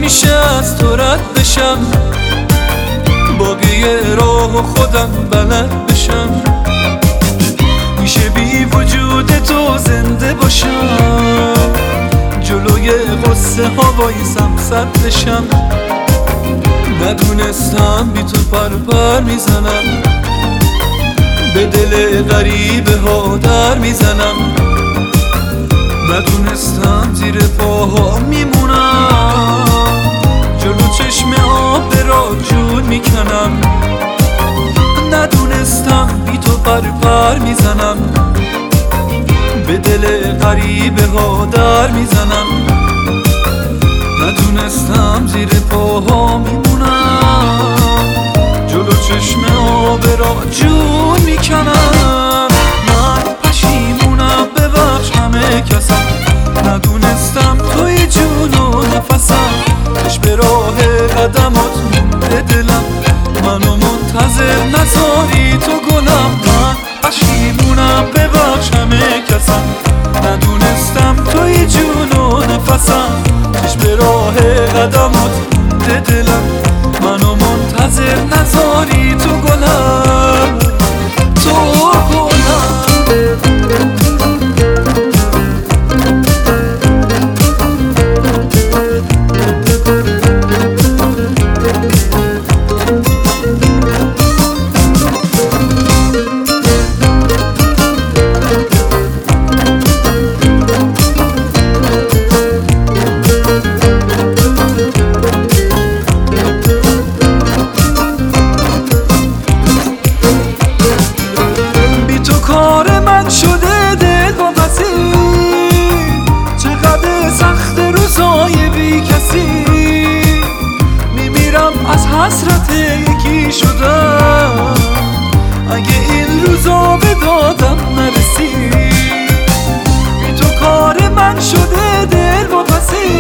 میشه از تو رد بشم، باقی راه خودم بلد بشم. میشه بی وجود تو زنده باشم، جلوی غصه ها وایسم صد بشم. ندونستم بی تو پر میزنم، به دل غریبه ها در میزنم. ندونستم زیر پاها میمونم، جلو چشم آب را جون میکنم. ندونستم بی تو پر میزنم، به دل غریبه ها در میزنم. ندونستم زیر پاها میمونم، جلو چشم آب را جون میکنم. من پشیمونم، ببخش همه کسم، ندونستم توی جون و نفسم. کش به راه قدمات مونده دلم، منو منتظر نذاری تو گلم. من پشیمونم، ببخش همه کسم، ندونستم توی جون و نفسم. کش به راه قدمات مونده دلم، منو منتظر نذاری تو گلم، تو گلم. کار من شده دل با پسی، چقدر سخت روزای بی کسی. میمیرم از حسرت یکی شدم، اگه این روزا به دادم نرسی. بی تو کار من شده دل با پسی،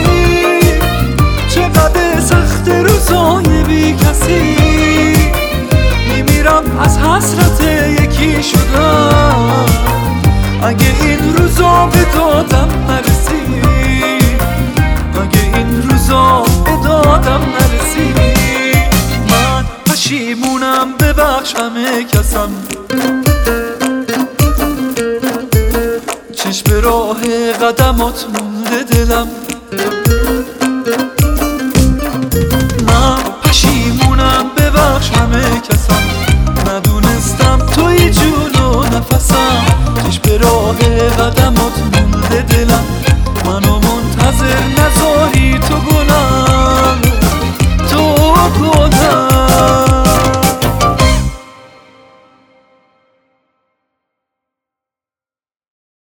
چقدر سخت روزای بی کسی. میمیرم از حسرت یکی شدم، اگه این روزا به دادم نرسی. اگه این روزا به دادم نرسی. من پشیمونم، ببخش همه کسم، چشم راه قدمات مونده دلم.